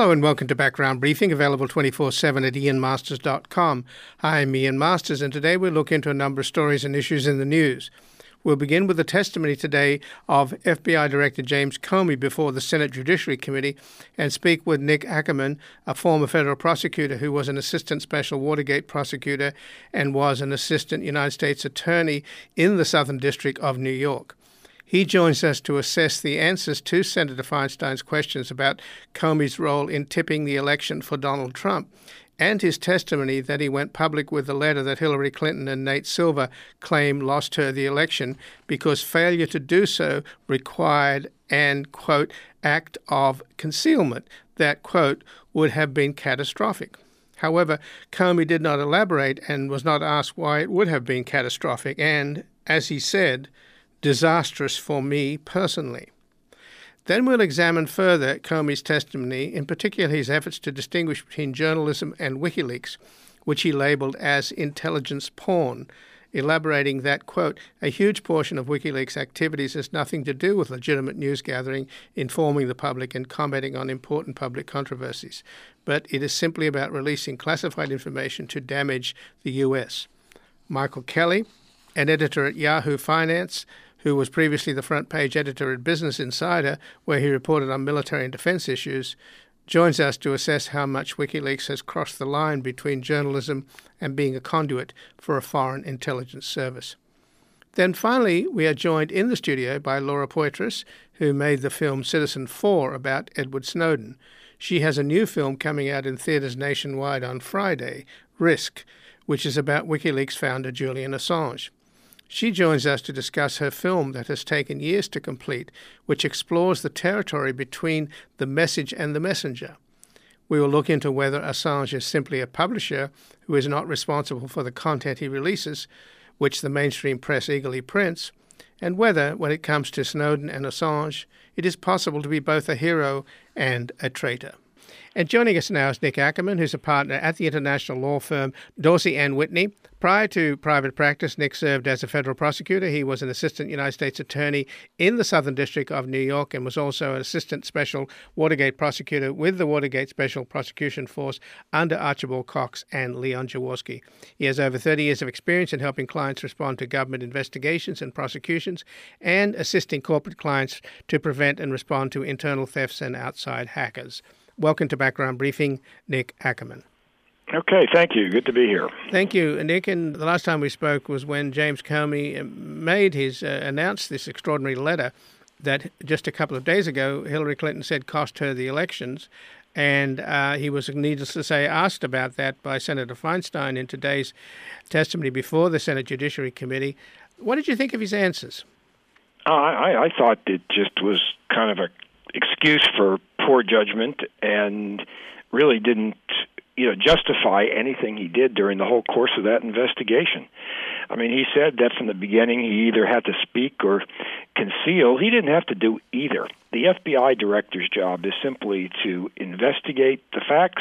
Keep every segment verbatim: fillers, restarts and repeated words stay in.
Hello and welcome to Background Briefing, available twenty-four seven at ian masters dot com. Hi, I'm Ian Masters, and today we'll look into a number of stories and issues in the news. We'll begin with the testimony today of F B I Director James Comey before the Senate Judiciary Committee and speak with Nick Ackerman, a former federal prosecutor who was an assistant special Watergate prosecutor and was an assistant United States attorney in the Southern District of New York. He joins us to assess the answers to Senator Feinstein's questions about Comey's role in tipping the election for Donald Trump and his testimony that he went public with the letter that Hillary Clinton and Nate Silver claim lost her the election because failure to do so required an, quote, act of concealment that, quote, would have been catastrophic. However, Comey did not elaborate and was not asked why it would have been catastrophic and, as he said, disastrous for me personally. Then we'll examine further Comey's testimony, in particular his efforts to distinguish between journalism and WikiLeaks, which he labeled as intelligence porn, elaborating that, quote, a huge portion of WikiLeaks activities has nothing to do with legitimate news gathering, informing the public, and commenting on important public controversies, but it is simply about releasing classified information to damage the U S. Michael Kelly, an editor at Yahoo Finance, who was previously the front-page editor at Business Insider, where he reported on military and defense issues, joins us to assess how much WikiLeaks has crossed the line between journalism and being a conduit for a foreign intelligence service. Then finally, we are joined in the studio by Laura Poitras, who made the film Citizen Four about Edward Snowden. She has a new film coming out in theaters nationwide on Friday, Risk, which is about WikiLeaks founder Julian Assange. She joins us to discuss her film that has taken years to complete, which explores the territory between the message and the messenger. We will look into whether Assange is simply a publisher who is not responsible for the content he releases, which the mainstream press eagerly prints, and whether, when it comes to Snowden and Assange, it is possible to be both a hero and a traitor. And joining us now is Nick Ackerman, who's a partner at the international law firm Dorsey and Whitney. Prior to private practice, Nick served as a federal prosecutor. He was an assistant United States attorney in the Southern District of New York and was also an assistant special Watergate prosecutor with the Watergate Special Prosecution Force under Archibald Cox and Leon Jaworski. He has over thirty years of experience in helping clients respond to government investigations and prosecutions and assisting corporate clients to prevent and respond to internal thefts and outside hackers. Welcome to Background Briefing, Nick Ackerman. Okay, thank you. Good to be here. Thank you, Nick. And the last time we spoke was when James Comey made his, uh, announced this extraordinary letter that just a couple of days ago, Hillary Clinton said cost her the elections. And uh, he was, needless to say, asked about that by Senator Feinstein in today's testimony before the Senate Judiciary Committee. What did you think of his answers? Uh, I, I thought it just was kind of a excuse for poor judgment and really didn't, you know, justify anything he did during the whole course of that investigation. I mean, he said that from the beginning he either had to speak or conceal. He didn't have to do either. The F B I director's job is simply to investigate the facts,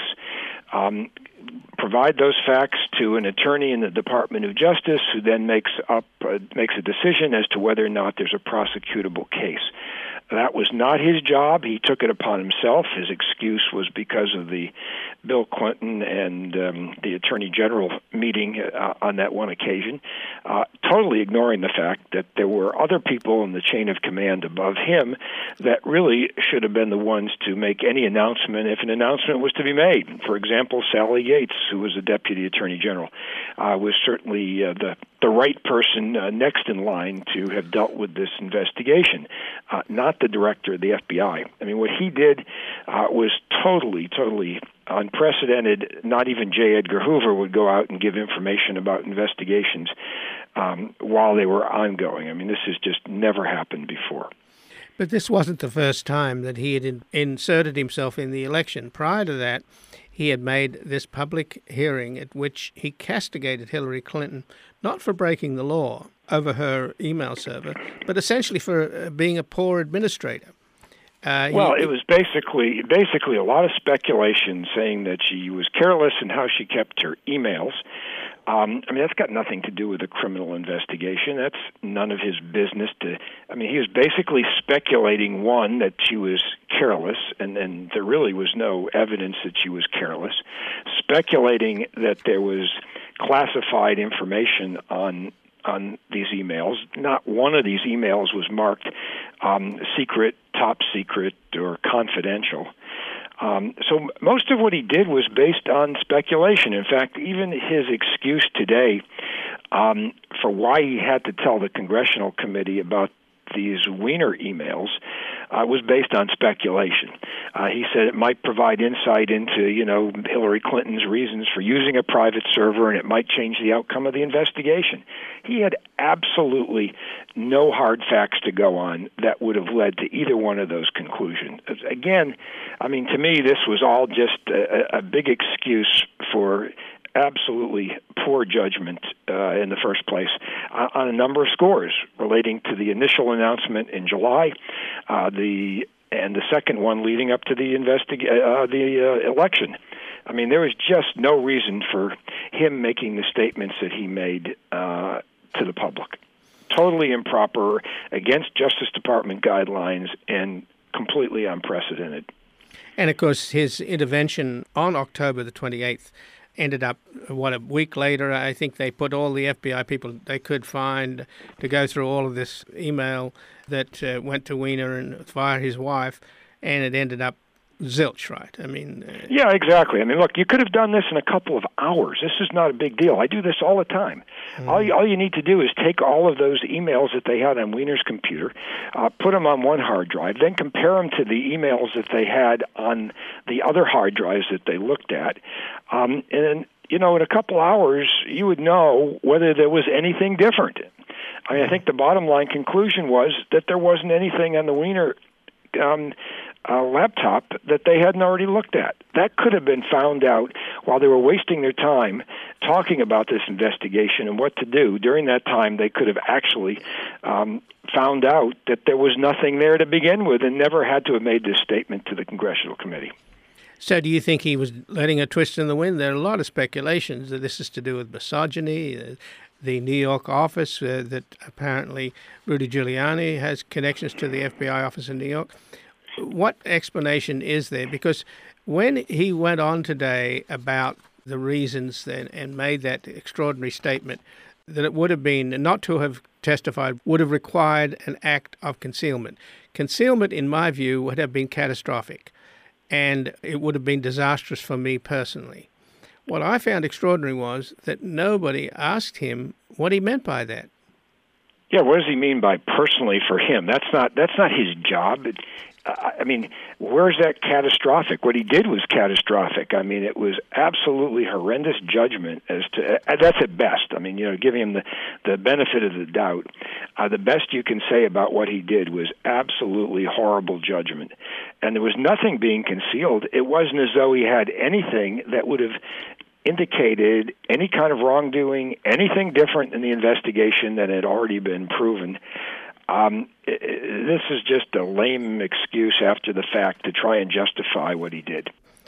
um, provide those facts to an attorney in the Department of Justice, who then makes up uh, makes a decision as to whether or not there's a prosecutable case. That was not his job. He took it upon himself. His excuse was because of the Bill Clinton and um, the Attorney General meeting uh, on that one occasion, uh, totally ignoring the fact that there were other people in the chain of command above him that really should have been the ones to make any announcement if an announcement was to be made. For example, Sally Yates, who was the Deputy Attorney General, uh, was certainly uh, the the right person uh, next in line to have dealt with this investigation, uh, not the director of the F B I. I mean, what he did uh, was totally, totally unprecedented. Not even J. Edgar Hoover would go out and give information about investigations um, while they were ongoing. I mean, this has just never happened before. But this wasn't the first time that he had in- inserted himself in the election. Prior to that, he had made this public hearing at which he castigated Hillary Clinton, not for breaking the law over her email server, but essentially for uh, being a poor administrator. Uh, well, he, it was basically basically a lot of speculation saying that she was careless in how she kept her emails, Um, I mean, that's got nothing to do with a criminal investigation. That's none of his business. To, I mean, he was basically speculating, one, that she was careless, and, and there really was no evidence that she was careless, speculating that there was classified information on on these emails. Not one of these emails was marked um, secret, top secret, or confidential. Um, so most of what he did was based on speculation. In fact, even his excuse today um, for why he had to tell the Congressional Committee about these Weiner emails uh, was based on speculation. Uh, he said it might provide insight into, you know, Hillary Clinton's reasons for using a private server, and it might change the outcome of the investigation. He had absolutely no hard facts to go on that would have led to either one of those conclusions. Again, I mean, to me, this was all just a, a big excuse for absolutely poor judgment uh, in the first place uh, on a number of scores relating to the initial announcement in July, uh, the and the second one leading up to the investig- uh, the uh, election. I mean, there was just no reason for him making the statements that he made uh, to the public. Totally improper, against Justice Department guidelines, and completely unprecedented. And, of course, his intervention on October the twenty-eighth ended up, what, a week later, I think they put all the F B I people they could find to go through all of this email that uh, went to Weiner and via his wife, and it ended up zilch, right? I mean... Uh, yeah, exactly. I mean, look, you could have done this in a couple of hours. This is not a big deal. I do this all the time. Mm. All, you, all you need to do is take all of those emails that they had on Weiner's computer, uh, put them on one hard drive, then compare them to the emails that they had on the other hard drives that they looked at. Um, and then, you know, in a couple hours, you would know whether there was anything different. I mean, I think the bottom line conclusion was that there wasn't anything on the Weiner um Uh, laptop that they hadn't already looked at. That could have been found out while they were wasting their time talking about this investigation and what to do. During that time, they could have actually um, found out that there was nothing there to begin with and never had to have made this statement to the Congressional Committee. So do you think he was letting a twist in the wind? There are a lot of speculations that this is to do with misogyny, uh, the New York office, uh, that apparently Rudy Giuliani has connections to the F B I office in New York. What explanation is there? Because when he went on today about the reasons and, and made that extraordinary statement that it would have been, not to have testified, would have required an act of concealment. Concealment, in my view, would have been catastrophic, and it would have been disastrous for me personally. What I found extraordinary was that nobody asked him what he meant by that. Yeah, what does he mean by personally for him? That's not that's not his job. It, I mean, where's that catastrophic? What he did was catastrophic. I mean, it was absolutely horrendous judgment as to, uh, that's at best. I mean, you know, giving him the, the benefit of the doubt. Uh, the best you can say about what he did was absolutely horrible judgment. And there was nothing being concealed. It wasn't as though he had anything that would have indicated any kind of wrongdoing, anything different in the investigation that had already been proven. Um, it, it, this is just a lame excuse after the fact to try and justify what he did.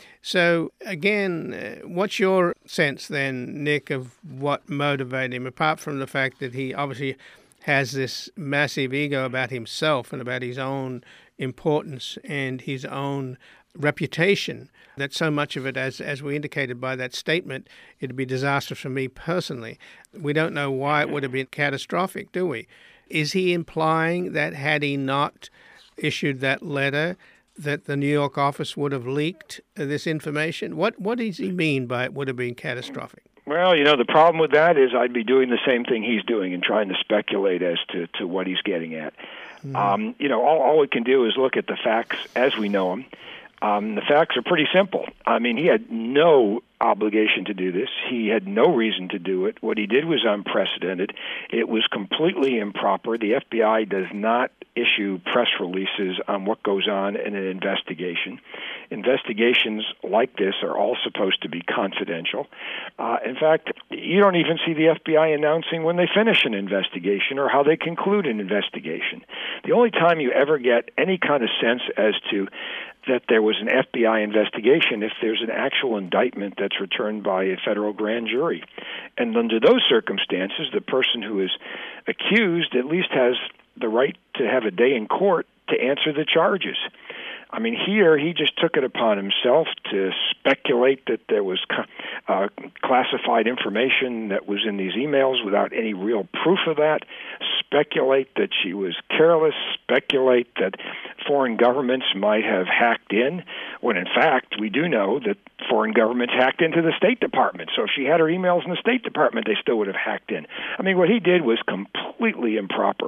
So, again, uh, what's your sense then, Nick, of what motivated him, apart from the fact that he obviously has this massive ego about himself and about his own importance and his own reputation, that so much of it, as as we indicated by that statement, it'd be disastrous for me personally. We don't know why it would have been catastrophic, do we? Is he implying that had he not issued that letter, that the New York office would have leaked this information? What what does he mean by it would have been catastrophic? Well, you know, the problem with that is I'd be doing the same thing he's doing and trying to speculate as to, to what he's getting at. Mm. Um, you know, all, all we can do is look at the facts as we know them. Um, the facts are pretty simple. I mean, he had no obligation to do this. He had no reason to do it. What he did was unprecedented. It was completely improper. The F B I does not issue press releases on what goes on in an investigation. Investigations like this are all supposed to be confidential. Uh, in fact, you don't even see the F B I announcing when they finish an investigation or how they conclude an investigation. The only time you ever get any kind of sense as to that there was an F B I investigation if there's an actual indictment that's returned by a federal grand jury. And under those circumstances, the person who is accused at least has the right to have a day in court to answer the charges. I mean, here he just took it upon himself to speculate that there was uh, classified information that was in these emails without any real proof of that, speculate that she was careless, speculate that foreign governments might have hacked in, when in fact we do know that foreign governments hacked into the State Department. So if she had her emails in the State Department, they still would have hacked in. I mean, what he did was completely improper.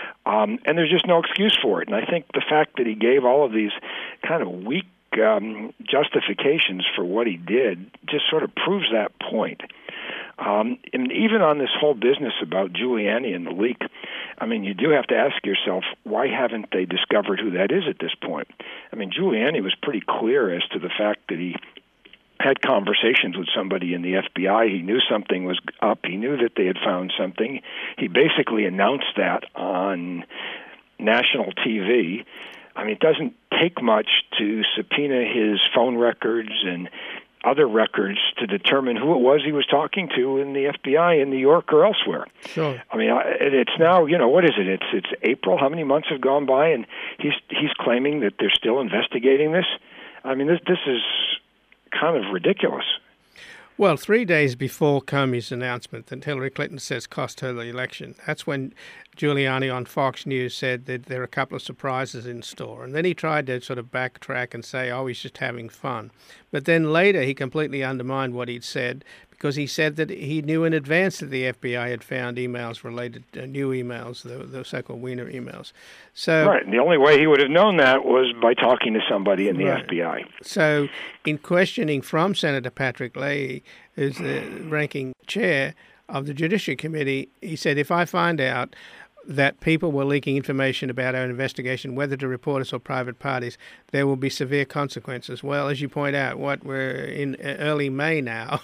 Um, and there's just no excuse for it. And I think the fact that he gave all of these kind of weak um, justifications for what he did just sort of proves that point. Um, and even on this whole business about Giuliani and the leak, I mean, you do have to ask yourself, why haven't they discovered who that is at this point? I mean, Giuliani was pretty clear as to the fact that he had conversations with somebody in the F B I. He knew something was up. He knew that they had found something. He basically announced that on national T V. I mean, it doesn't take much to subpoena his phone records and other records to determine who it was he was talking to in the F B I in New York or elsewhere. Sure. I mean, it's now, you know, what is it? It's it's April. How many months have gone by, and he's he's claiming that they're still investigating this? I mean, this this is kind of ridiculous. Well, three days before Comey's announcement that Hillary Clinton says cost her the election, that's when Giuliani on Fox News said that there are a couple of surprises in store. And then he tried to sort of backtrack and say, oh, he's just having fun. But then later he completely undermined what he'd said, because he said that he knew in advance that the F B I had found emails related, uh, new emails, the, the so-called Wiener emails. So, right, and the only way he would have known that was by talking to somebody in the right. F B I. So in questioning from Senator Patrick Leahy, who's the ranking chair of the Judiciary Committee, he said, if I find out that people were leaking information about our investigation, whether to reporters or private parties, there will be severe consequences. Well, as you point out, what we're in early May now.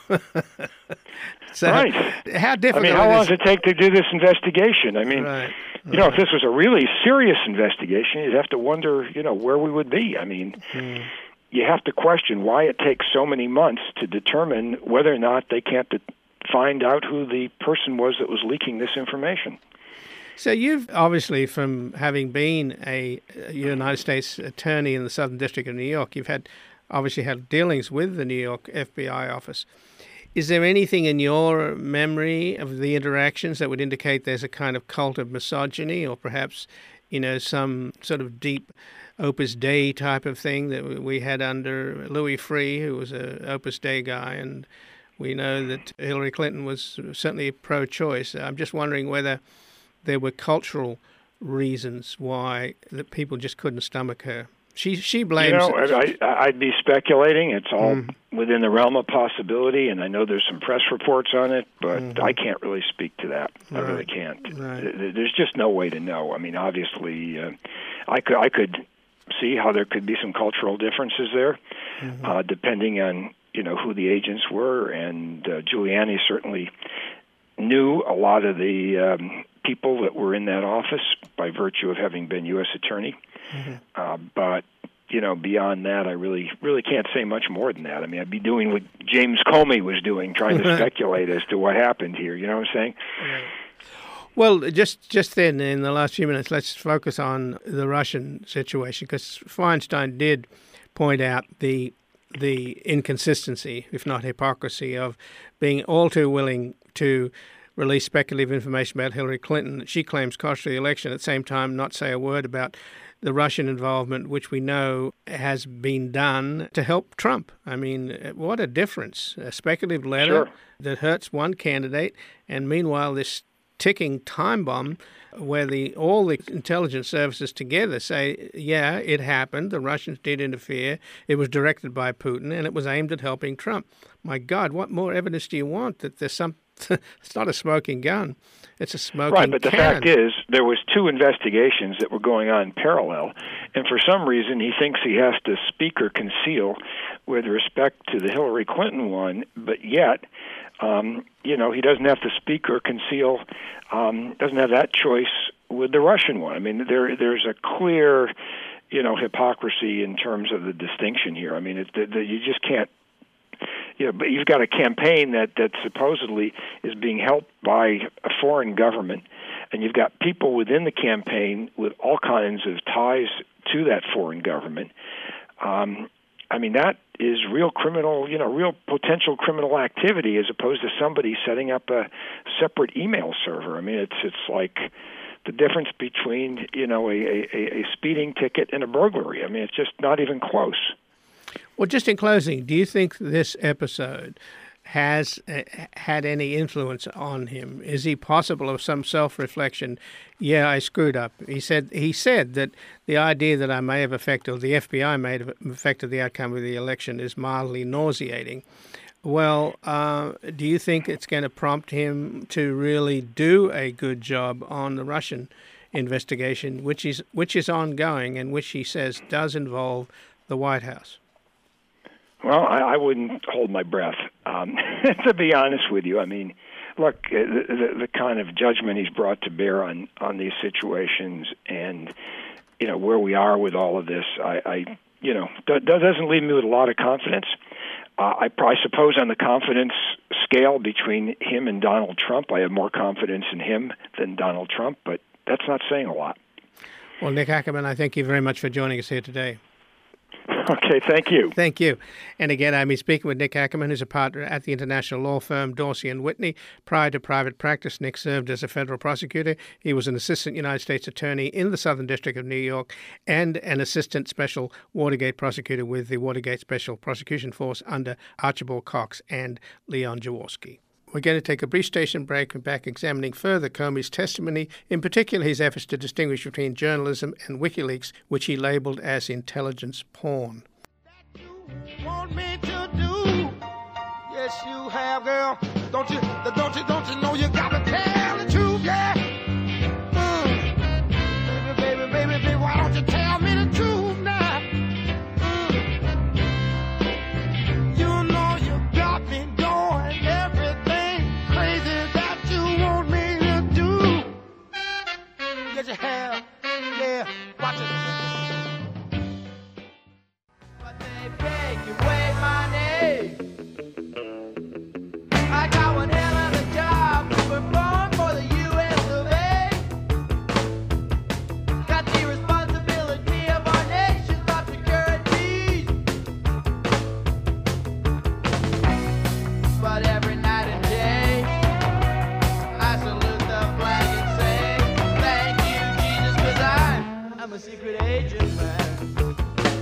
So right. How difficult? I mean, how long does it take to do this investigation? I mean, right. you know, if this was a really serious investigation, you'd have to wonder, you know, where we would be. I mean, mm. you have to question why it takes so many months to determine whether or not they can't de- find out who the person was that was leaking this information. So you've obviously, from having been a United States attorney in the Southern District of New York, you've had obviously had dealings with the New York F B I office. Is there anything in your memory of the interactions that would indicate there's a kind of cult of misogyny, or perhaps, you know, some sort of deep Opus Dei type of thing that we had under Louis Freeh, who was a Opus Dei guy, and we know that Hillary Clinton was certainly pro-choice. I'm just wondering whether there were cultural reasons why that people just couldn't stomach her. She she blames. You know, I, I'd be speculating. It's all mm. within the realm of possibility, and I know there's some press reports on it, but mm-hmm. I can't really speak to that. Right. I really can't. Right. There's just no way to know. I mean, obviously, uh, I could I could see how there could be some cultural differences there, mm-hmm. uh, depending on you know who the agents were, and uh, Giuliani certainly knew a lot of the um, people that were in that office by virtue of having been U S attorney. Mm-hmm. Uh, but, you know, beyond that, I really really can't say much more than that. I mean, I'd be doing what James Comey was doing, trying to speculate as to what happened here. You know what I'm saying? Right. Well, just just then, in the last few minutes, let's focus on the Russian situation, because Feinstein did point out the the inconsistency, if not hypocrisy, of being all too willing to release speculative information about Hillary Clinton. She claims cost her the election, at the same time not say a word about the Russian involvement, which we know has been done to help Trump. I mean, what a difference. A speculative letter sure. that hurts one candidate, and meanwhile this ticking time bomb where the all the intelligence services together say, yeah, it happened, the Russians did interfere, it was directed by Putin, and it was aimed at helping Trump. My God, what more evidence do you want that there's some... It's not a smoking gun. It's a smoking Right, but the cannon. fact is, there was two investigations that were going on in parallel, and for some reason he thinks he has to speak or conceal with respect to the Hillary Clinton one, but yet, um, you know, he doesn't have to speak or conceal, um, doesn't have that choice with the Russian one. I mean, there there's a clear, you know, hypocrisy in terms of the distinction here. I mean, it, the, the, you just can't. You know, but you've got a campaign that, that supposedly is being helped by a foreign government, and you've got people within the campaign with all kinds of ties to that foreign government. Um, I mean, that is real criminal, you know, real potential criminal activity as opposed to somebody setting up a separate email server. I mean, it's it's like the difference between, you know, a, a, a speeding ticket and a burglary. I mean, it's just not even close. Well, just in closing, do you think this episode has uh, had any influence on him? Is he possible of some self-reflection? Yeah, I screwed up. He said he said that the idea that I may have affected, or the F B I may have affected the outcome of the election is mildly nauseating. Well, uh, do you think it's going to prompt him to really do a good job on the Russian investigation, which is which is ongoing and which he says does involve the White House? Well, I, I wouldn't hold my breath, um, to be honest with you. I mean, look, the, the, the kind of judgment he's brought to bear on, on these situations and, you know, where we are with all of this, I, I you know, that doesn't leave me with a lot of confidence. Uh, I, I suppose on the confidence scale between him and Donald Trump, I have more confidence in him than Donald Trump, but that's not saying a lot. Well, Nick Ackerman, I thank you very much for joining us here today. Okay, thank you. Thank you. And again, I'm speaking with Nick Ackerman, who's a partner at the international law firm Dorsey and Whitney. Prior to private practice, Nick served as a federal prosecutor. He was an assistant United States attorney in the Southern District of New York and an assistant special Watergate prosecutor with the Watergate Special Prosecution Force under Archibald Cox and Leon Jaworski. We're going to take a brief station break and back examining further Comey's testimony, in particular his efforts to distinguish between journalism and WikiLeaks, which he labeled as intelligence porn. That you want me to do? Yes, you have, girl. Don't you, don't you, don't you know you gotta tell the truth, yeah? Mm. Baby, baby, baby, baby, why don't you tell me the truth now? Mm. You know you got me going everything. Yes, you have. Yeah, watch it. But they beg you away my name. I got one hell of a job to perform for the U S of A. Got the responsibility of our nation's top security. But every night and day, I salute the flag and say, I'm a secret agent, man.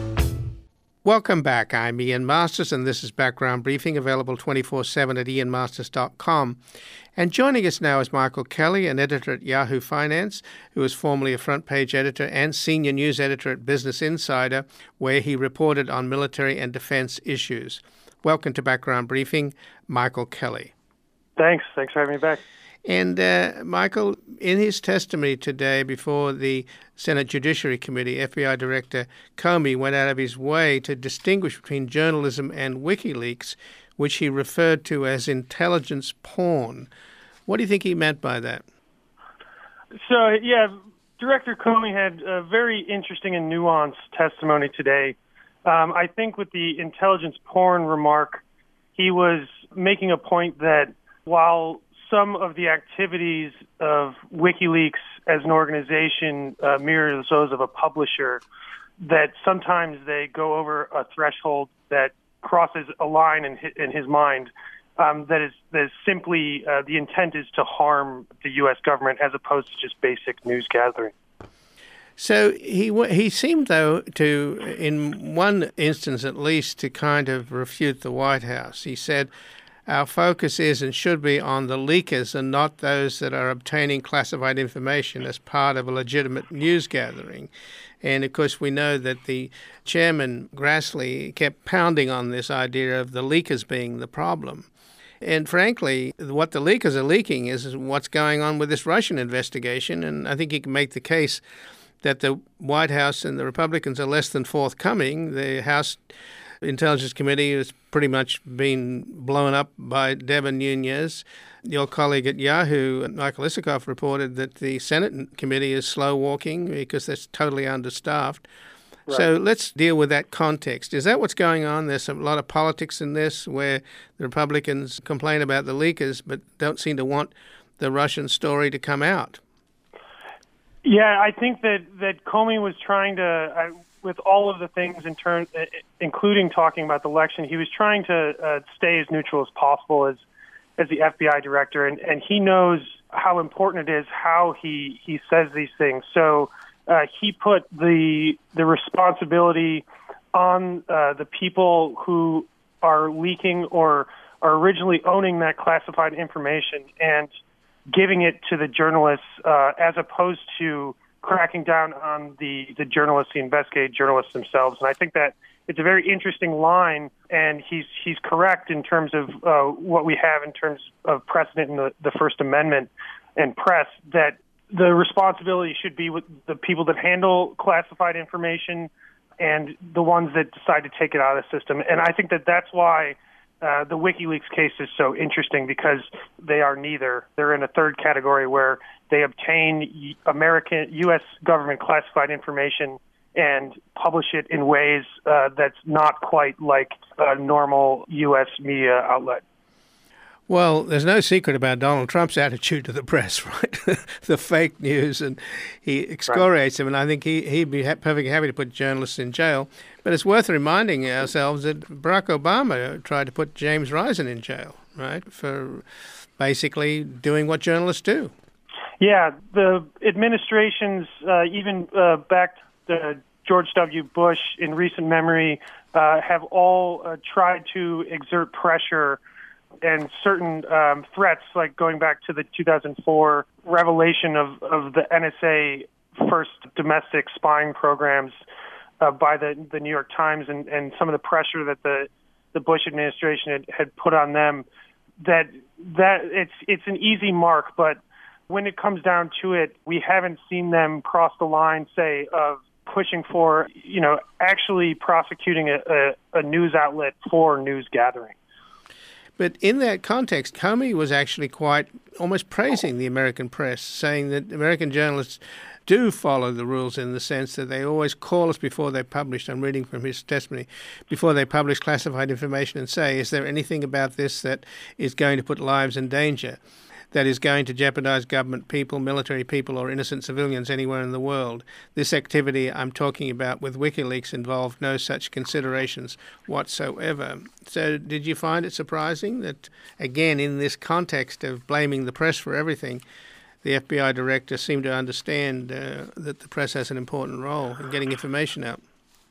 Welcome back. I'm Ian Masters, and this is Background Briefing, available twenty-four seven at ian masters dot com. And joining us now is Michael Kelly, an editor at Yahoo Finance, who was formerly a front-page editor and senior news editor at Business Insider, where he reported on military and defense issues. Welcome to Background Briefing, Michael Kelly. Thanks. Thanks for having me back. And, uh, Michael, in his testimony today before the Senate Judiciary Committee, F B I Director Comey went out of his way to distinguish between journalism and WikiLeaks, which he referred to as intelligence porn. What do you think he meant by that? So, yeah, Director Comey had a very interesting and nuanced testimony today. Um, I think with the intelligence porn remark, he was making a point that while some of the activities of WikiLeaks as an organization uh, mirror those of a publisher, that sometimes they go over a threshold that crosses a line in his, in his mind um, that is that is simply uh, the intent is to harm the U S government as opposed to just basic news gathering. So he he seemed, though, to, in one instance at least, to kind of refute the White House. He said, our focus is and should be on the leakers and not those that are obtaining classified information as part of a legitimate news gathering. And, of course, we know that the chairman, Grassley, kept pounding on this idea of the leakers being the problem. And, frankly, what the leakers are leaking is what's going on with this Russian investigation. And I think you can make the case that the White House and the Republicans are less than forthcoming. The House Intelligence Committee has pretty much been blown up by Devin Nunes. Your colleague at Yahoo, Michael Isikoff, reported that the Senate committee is slow walking because they're totally understaffed. Right. So let's deal with that context. Is that what's going on? There's a lot of politics in this where the Republicans complain about the leakers but don't seem to want the Russian story to come out. Yeah, I think that, that Comey was trying to, uh, with all of the things in turn, uh, including talking about the election, he was trying to uh, stay as neutral as possible as as the F B I director, and, and he knows how important it is how he, he says these things. So uh, he put the the responsibility on uh, the people who are leaking or are originally owning that classified information and giving it to the journalists uh, as opposed to cracking down on the, the journalists, the investigative journalists themselves. And I think that it's a very interesting line, and he's he's correct in terms of uh, what we have in terms of precedent in the, the First Amendment and press, that the responsibility should be with the people that handle classified information and the ones that decide to take it out of the system. And I think that that's why uh, the WikiLeaks case is so interesting, because they are neither. They're in a third category where they obtain American, U S government classified information and publish it in ways uh, that's not quite like a normal U S media outlet. Well, there's no secret about Donald Trump's attitude to the press, right? The fake news, and he excoriates them, and I think he, he'd be ha- perfectly happy to put journalists in jail. But it's worth reminding ourselves that Barack Obama tried to put James Risen in jail, right, for basically doing what journalists do. Yeah, the administrations, uh, even uh, back to George W. Bush in recent memory, uh, have all uh, tried to exert pressure and certain um, threats, like going back to the two thousand four revelation of, of the N S A first domestic spying programs uh, by the, the New York Times, and, and some of the pressure that the, the Bush administration had, had put on them, that that it's it's an easy mark, but when it comes down to it, we haven't seen them cross the line, say, of pushing for, you know, actually prosecuting a, a, a news outlet for news gathering. But in that context, Comey was actually quite almost praising the American press, saying that American journalists do follow the rules in the sense that they always call us before they publish. I'm reading from his testimony, before they publish classified information, and say, is there anything about this that is going to put lives in danger, that is going to jeopardize government people, military people, or innocent civilians anywhere in the world? This activity I'm talking about with WikiLeaks involved no such considerations whatsoever. So did you find it surprising that, again, in this context of blaming the press for everything, the F B I director seemed to understand uh, that the press has an important role in getting information out?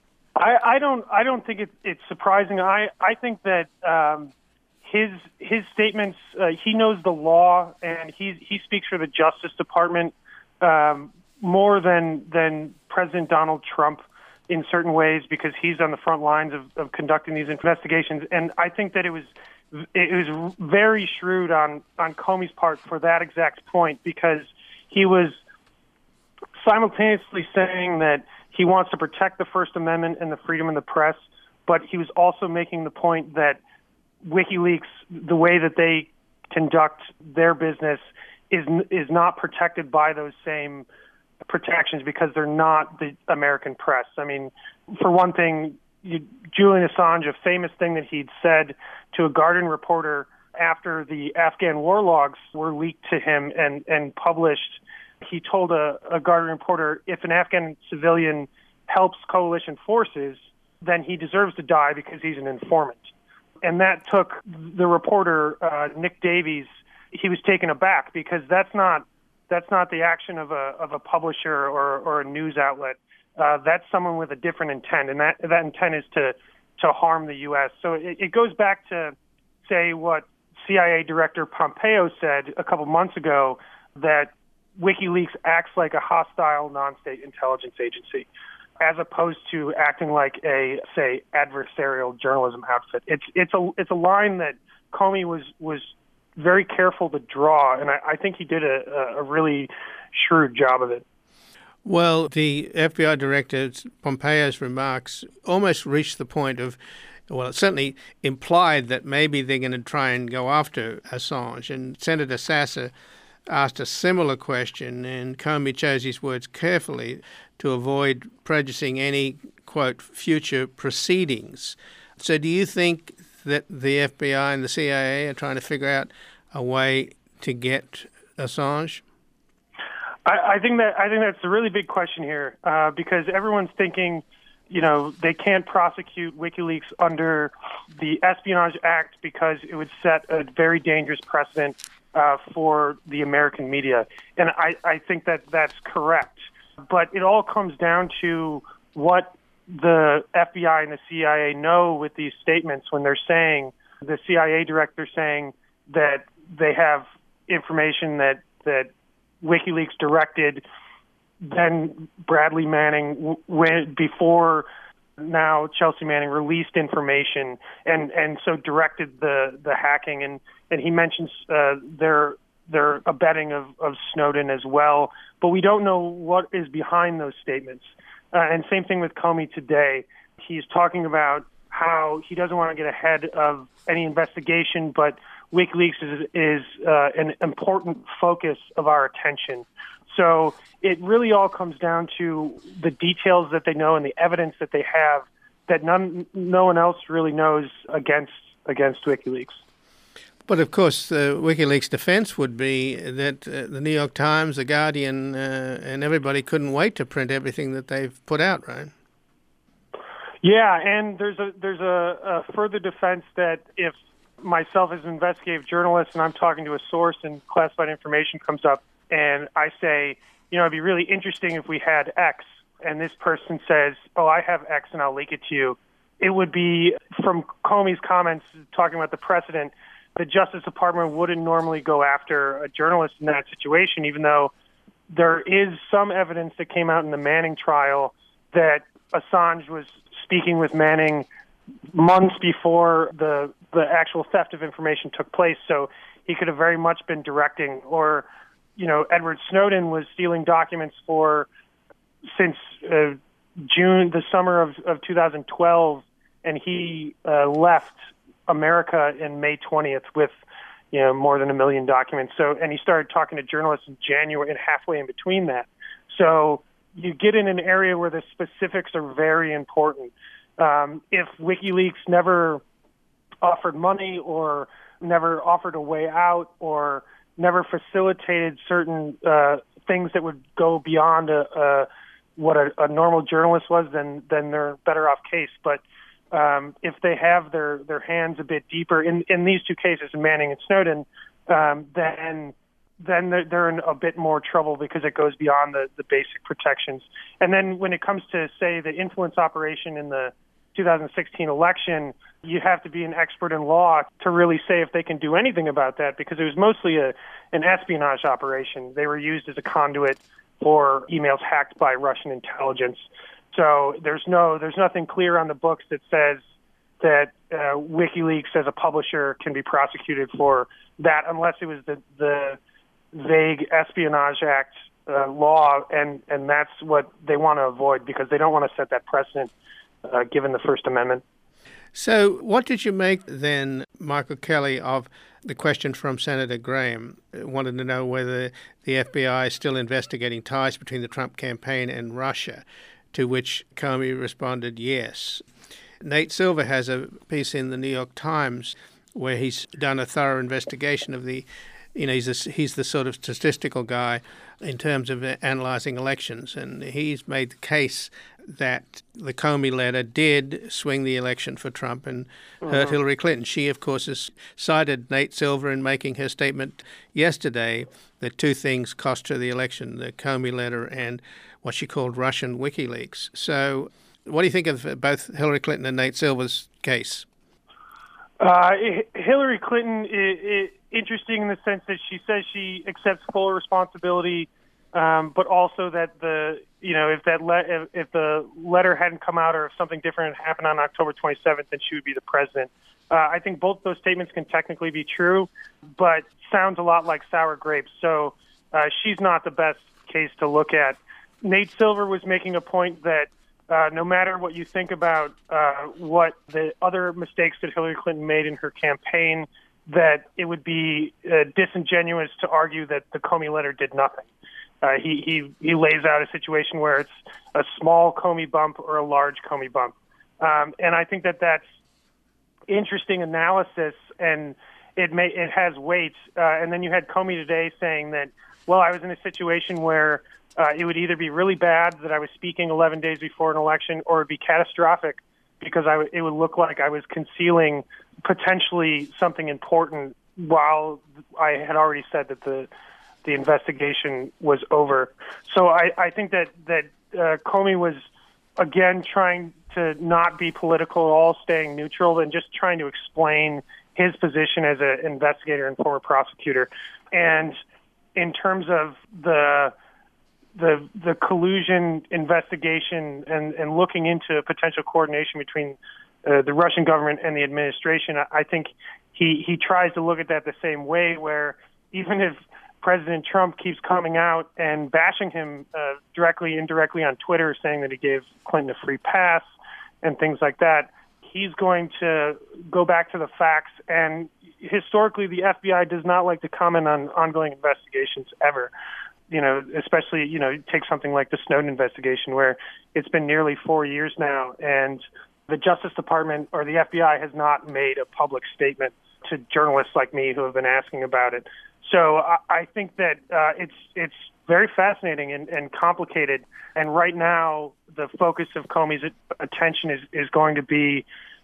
I, I don't. I don't think it, it's surprising. I, I think that um, his his statements. Uh, he knows the law, and he he speaks for the Justice Department um, more than than President Donald Trump in certain ways, because he's on the front lines of, of conducting these investigations. And I think that it was it was very shrewd on on Comey's part for that exact point, because he was simultaneously saying that he wants to protect the First Amendment and the freedom of the press, but he was also making the point that WikiLeaks, the way that they conduct their business, is is not protected by those same protections, because they're not the American press. I mean, for one thing, you, Julian Assange, a famous thing that he'd said to a Guardian reporter after the Afghan war logs were leaked to him and, and published, he told a, a Guardian reporter, if an Afghan civilian helps coalition forces, then he deserves to die because he's an informant. And that took the reporter, uh, Nick Davies, he was taken aback, because that's not that's not the action of a of a publisher or, or a news outlet. Uh, that's someone with a different intent, and that that intent is to to harm the U S. So it, it goes back to, say, what C I A Director Pompeo said a couple months ago, that WikiLeaks acts like a hostile non-state intelligence agency, as opposed to acting like a, say, adversarial journalism outfit. It's it's a it's a line that Comey was was very careful to draw, and I, I think he did a, a really shrewd job of it. Well, the F B I director Pompeo's remarks almost reached the point of, well, it certainly implied that maybe they're going to try and go after Assange. And Senator Sasser asked a similar question, and Comey chose his words carefully to avoid prejudicing any quote, future proceedings. So do you think that the F B I and the C I A are trying to figure out a way to get Assange? I, I think that I think that's a really big question here, uh, because everyone's thinking, you know, they can't prosecute WikiLeaks under the Espionage Act because it would set a very dangerous precedent uh, for the American media. And I, I think that that's correct. But it all comes down to what the F B I and the C I A know with these statements when they're saying, the C I A director saying that they have information that, that WikiLeaks directed then Bradley Manning when before now Chelsea Manning released information and, and so directed the, the hacking and, and he mentions uh, their their abetting of, of Snowden as well, but we don't know what is behind those statements. Uh, and same thing with Comey today. He's talking about how he doesn't want to get ahead of any investigation, but WikiLeaks is, is uh, an important focus of our attention. So it really all comes down to the details that they know and the evidence that they have that none, no one else really knows against against WikiLeaks. But of course, the WikiLeaks defense would be that uh, the New York Times, the Guardian, uh, and everybody couldn't wait to print everything that they've put out, right? Yeah, and there's a there's a, a further defense that if myself as an investigative journalist and I'm talking to a source and classified information comes up and I say, you know, it'd be really interesting if we had X, and this person says, oh, I have X and I'll leak it to you. It would be, from Comey's comments talking about the precedent, the Justice Department wouldn't normally go after a journalist in that situation, even though there is some evidence that came out in the Manning trial that Assange was speaking with Manning months before the the actual theft of information took place, so he could have very much been directing. Or, you know, Edward Snowden was stealing documents for since uh, June, the summer of, of two thousand twelve, and he uh, left America in May twentieth with, you know, more than a million documents. So, and he started talking to journalists in January and halfway in between that. So you get in an area where the specifics are very important. Um, if WikiLeaks never offered money or never offered a way out or never facilitated certain uh, things that would go beyond a, a, what a, a normal journalist was, then then they're better off case. But um, if they have their, their hands a bit deeper in, in these two cases, Manning and Snowden, um, then then they're, they're in a bit more trouble because it goes beyond the, the basic protections. And then when it comes to, say, the influence operation in the two thousand sixteen election, you have to be an expert in law to really say if they can do anything about that, because it was mostly a an espionage operation. They were used as a conduit for emails hacked by Russian intelligence. So there's no there's nothing clear on the books that says that uh, WikiLeaks as a publisher can be prosecuted for that, unless it was the the vague Espionage Act uh, law, and and that's what they want to avoid because they don't want to set that precedent uh, given the First Amendment. So what did you make then, Michael Kelly, of the question from Senator Graham? Wanted to know whether the F B I is still investigating ties between the Trump campaign and Russia, to which Comey responded yes. Nate Silver has a piece in the New York Times where he's done a thorough investigation of the, you know, he's a, he's the sort of statistical guy in terms of analyzing elections, and he's made the case that the Comey letter did swing the election for Trump and mm-hmm. hurt Hillary Clinton. She, of course, has cited Nate Silver in making her statement yesterday that two things cost her the election, the Comey letter and what she called Russian WikiLeaks. So what do you think of both Hillary Clinton and Nate Silver's case? Uh, Hillary Clinton is, is interesting in the sense that she says she accepts full responsibility, um, but also that the you know if that le- if, if the letter hadn't come out or if something different had happened on October twenty-seventh, then she would be the president. Uh, I think both those statements can technically be true, but sounds a lot like sour grapes. So uh, she's not the best case to look at. Nate Silver was making a point that Uh, no matter what you think about uh, what the other mistakes that Hillary Clinton made in her campaign, that it would be uh, disingenuous to argue that the Comey letter did nothing. Uh, he, he, he lays out a situation where it's a small Comey bump or a large Comey bump. Um, and I think that that's interesting analysis, and it may it has weight. Uh, and then you had Comey today saying that, well, I was in a situation where uh, it would either be really bad that I was speaking eleven days before an election, or it would be catastrophic because I w- it would look like I was concealing potentially something important while I had already said that the the investigation was over. So I, I think that, that uh, Comey was, again, trying to not be political at all, staying neutral, and just trying to explain his position as an investigator and former prosecutor. And in terms of the the the collusion investigation and, and looking into potential coordination between uh, the Russian government and the administration, I, I think he, he tries to look at that the same way, where even if President Trump keeps coming out and bashing him uh, directly, indirectly on Twitter, saying that he gave Clinton a free pass and things like that, he's going to go back to the facts. And historically, the F B I does not like to comment on ongoing investigations ever. You know, especially, you know, take something like the Snowden investigation, where it's been nearly four years now, and the Justice Department or the F B I has not made a public statement to journalists like me who have been asking about it. So I, I think that uh, it's it's very fascinating and, and complicated. And right now, the focus of Comey's attention is, is going to be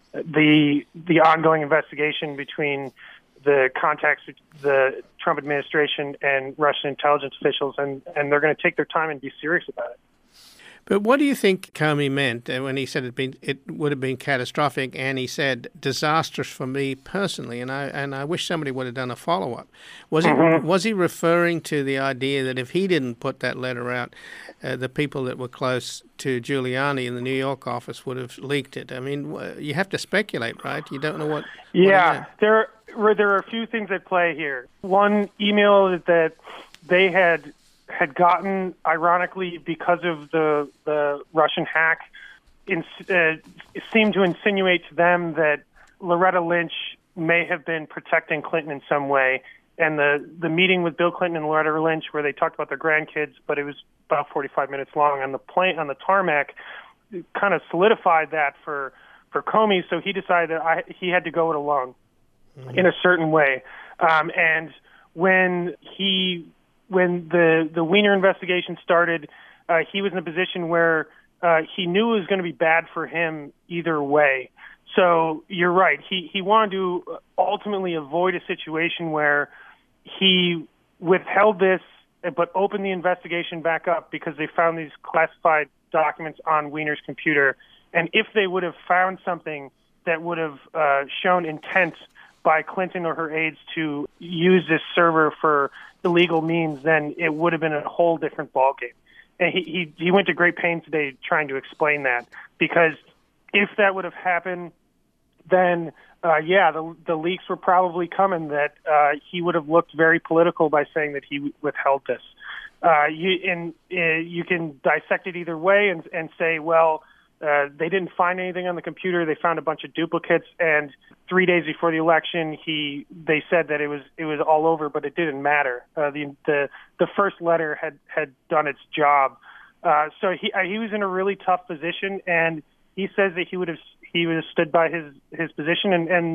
the the ongoing investigation between the contacts with the Trump administration and Russian intelligence officials, and, and they're going to take their time and be serious about it. But what do you think Comey meant when he said it'd been, it would have been catastrophic, and he said disastrous for me personally? And I and I wish somebody would have done a follow-up. Was mm-hmm. he was he referring to the idea that if he didn't put that letter out, uh, the people that were close to Giuliani in the New York office would have leaked it? I mean, you have to speculate, right? You don't know what. Yeah, what there there are a few things at play here. One email that they had. had gotten, ironically, because of the the Russian hack, in, uh, seemed to insinuate to them that Loretta Lynch may have been protecting Clinton in some way. And the, the meeting with Bill Clinton and Loretta Lynch, where they talked about their grandkids, but it was about forty-five minutes long on the plane on the tarmac, kind of solidified that for for Comey. So he decided that I, he had to go it alone mm-hmm. in a certain way. Um, and when he When the, the Weiner investigation started, uh, he was in a position where uh, he knew it was going to be bad for him either way. So you're right. He, he wanted to ultimately avoid a situation where he withheld this but opened the investigation back up because they found these classified documents on Weiner's computer. And if they would have found something that would have uh, shown intent by Clinton or her aides to use this server for illegal means, then it would have been a whole different ballgame. And he, he, he went to great pains today trying to explain that, because if that would have happened, then, uh, yeah, the, the leaks were probably coming, that uh, he would have looked very political by saying that he withheld this. Uh, you, and, uh, you can dissect it either way and, and say, well, Uh, they didn't find anything on the computer. They found a bunch of duplicates, and three days before the election, he they said that it was it was all over, but it didn't matter. Uh, the the the first letter had had done its job. Uh, so he uh, he was in a really tough position, and he says that he would have he would have stood by his his position, and and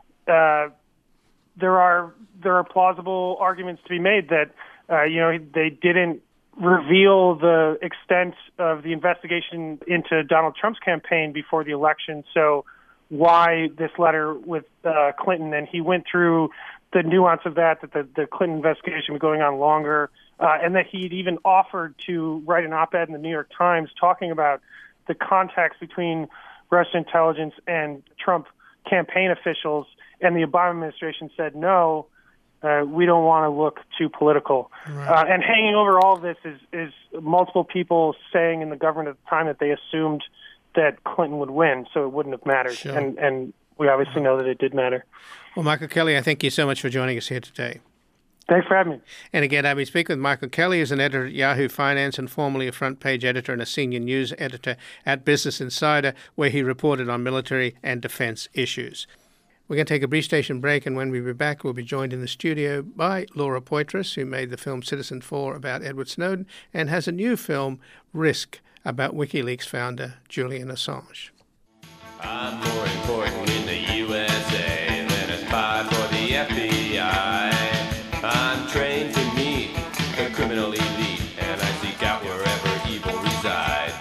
uh, there are there are plausible arguments to be made that uh, you know they didn't reveal the extent of the investigation into Donald Trump's campaign before the election. So why this letter with uh, Clinton? And he went through the nuance of that, that the, the Clinton investigation was going on longer, uh, and that he'd even offered to write an op-ed in the New York Times talking about the contacts between Russian intelligence and Trump campaign officials, and the Obama administration said no. Uh, we don't want to look too political. Right. Uh, and hanging over all of this is, is multiple people saying in the government at the time that they assumed that Clinton would win, so it wouldn't have mattered. Sure. And, and we obviously know that it did matter. Well, Michael Kelly, I thank you so much for joining us here today. Thanks for having me. And again, I've been speaking with Michael Kelly, who's an editor at Yahoo Finance and formerly a front-page editor and a senior news editor at Business Insider, where he reported on military and defense issues. We're going to take a brief station break, and when we be back, we'll be joined in the studio by Laura Poitras, who made the film Citizen Four about Edward Snowden and has a new film, Risk, about WikiLeaks founder Julian Assange. I'm more important in the U S A than a spy for the F B I. I'm trained to meet the criminal elite, and I seek out wherever evil resides.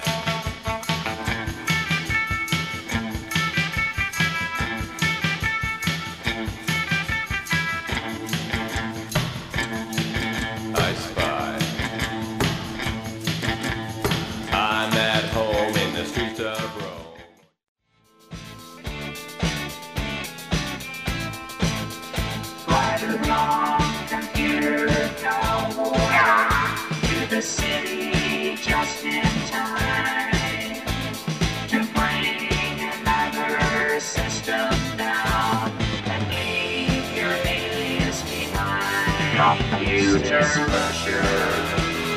I spy. I'm at home in the streets of Rome. The city just in time to bring another system down and leave your alias behind. Computer pressure.